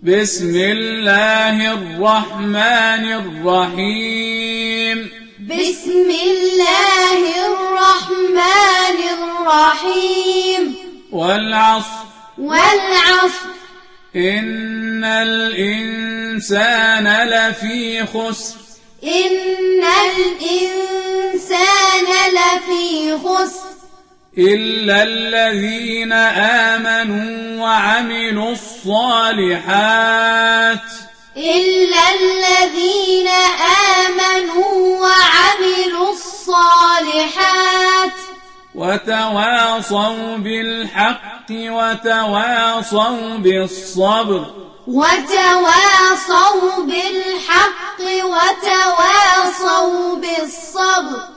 بسم الله الرحمن الرحيم بسم الله الرحمن الرحيم والعصر إن الإنسان لفي خسر إن الإنسان لفي خسر إلا الذين آمنوا وعملوا الصالحات إلا الذين آمنوا وعملوا الصالحات وتواصوا بالحق وتواصوا بالصبر وتواصوا بالحق وتواصوا بالصبر